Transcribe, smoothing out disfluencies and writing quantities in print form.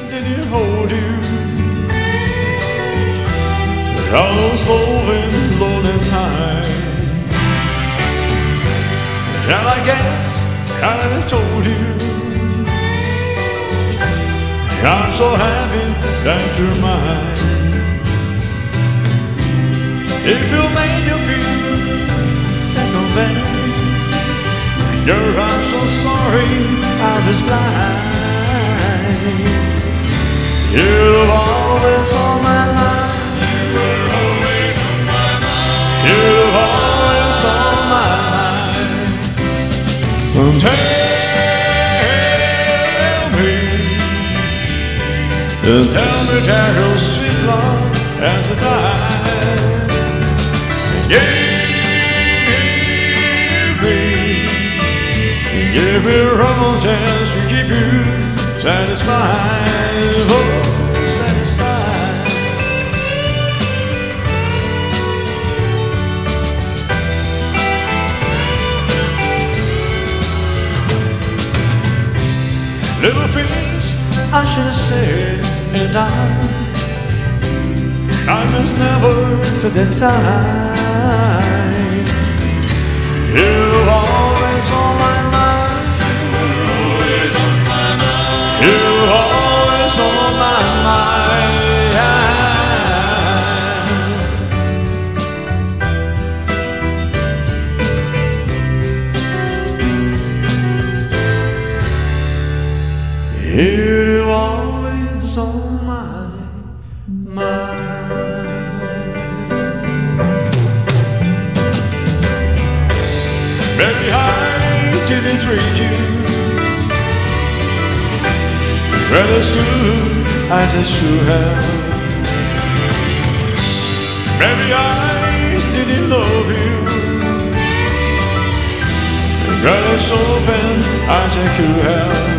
didn't hold you. All those lonely time. And I guess I told you I'm so happy that you're mine. If you made you feel second best, girl, I'm so sorry I was blind. You're always on my mind. You were always on my mind. You're always on my mind. Tell me that your sweet love has a time. Give me one more chance to keep you satisfied. Oh, satisfied. Little things I should have said and I must never took the time. You're always on my mind. You're always on my mind. You're always on my mind. You're always on my mind. Baby, I didn't treat you well as good as I should have. Baby, I didn't love you well as often as I could have.